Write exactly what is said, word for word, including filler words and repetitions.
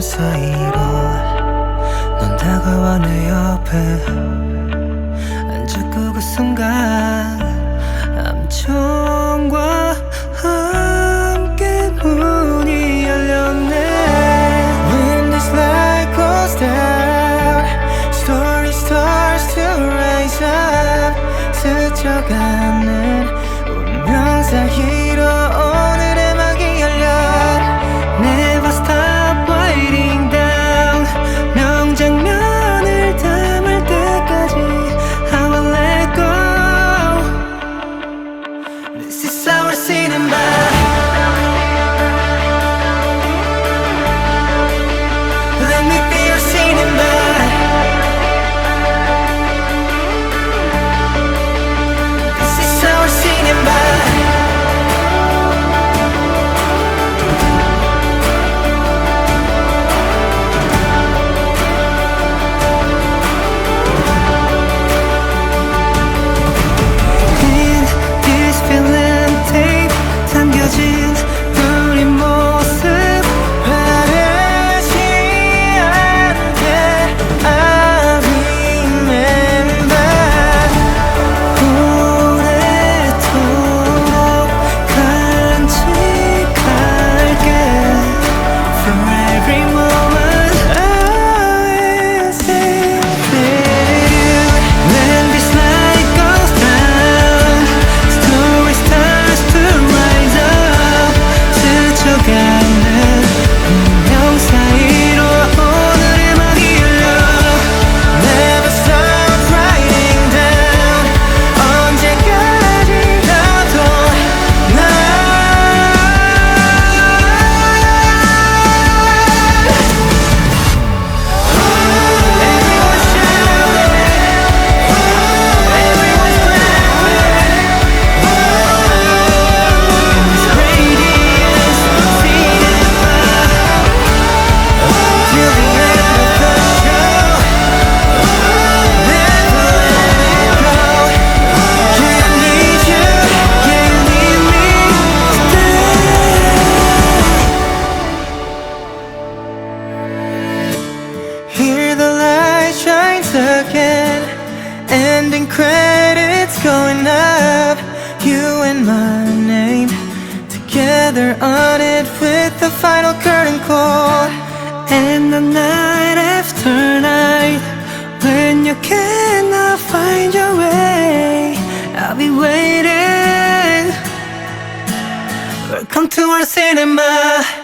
사이로 넌 다가와 내 옆에 앉았고 그 순간 암청과 함께 문이 열렸네. When this light goes down, story starts to rise up. 스쳐가는 운명 사이로 오늘의 막이 열려. Never stop waiting down. 명장면을 담을 때까지 I will let go. This is our cinema. Let me be your cinema. This is our cinema. Here the light shines again. Ending credits going up. You and my name together on it with the final curtain call. And the night after night, when you cannot find your way, I'll be waiting. Welcome to our cinema.